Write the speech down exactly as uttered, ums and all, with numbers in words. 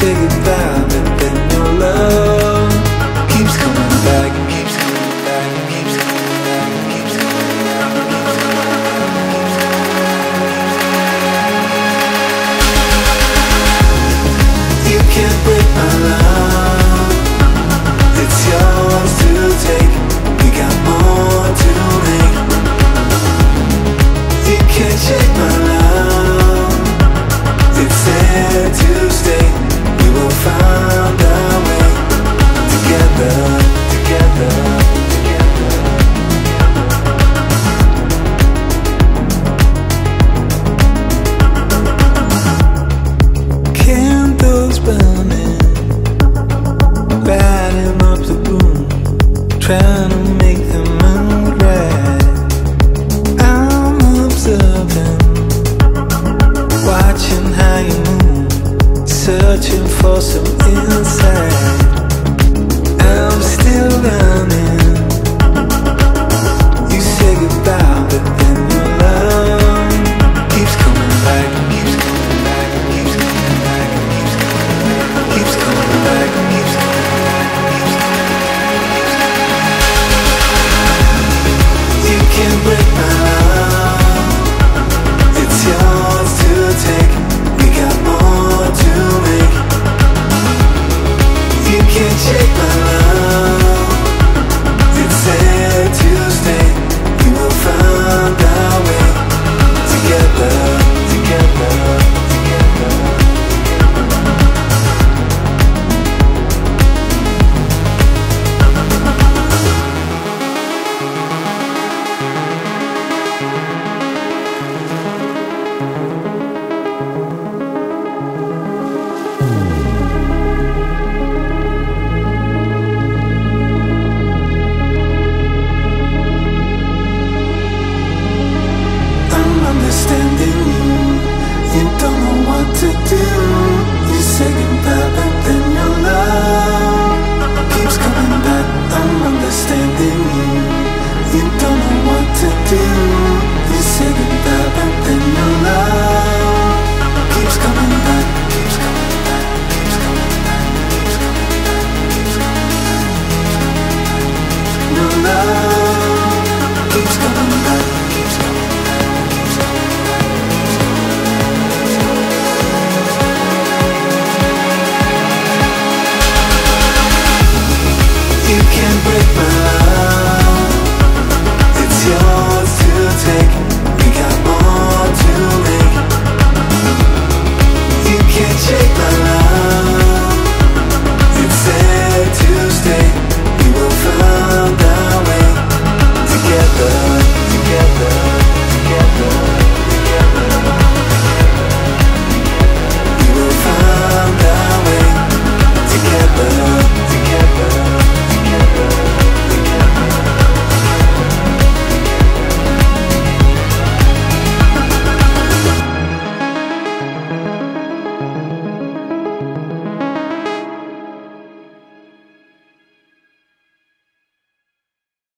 say goodbye, but then your love keeps coming back, keeps coming back, keeps coming back, keeps coming back, keeps coming back. You can't break my love, it's yours to take. We got more to make. You can't shake my love, it's there to stay. We will find our way together, together, together. Candles burning, lighting up the room, trying to make the mood right. I'm observing, watching how you move, searching for some insight. I'm still learning.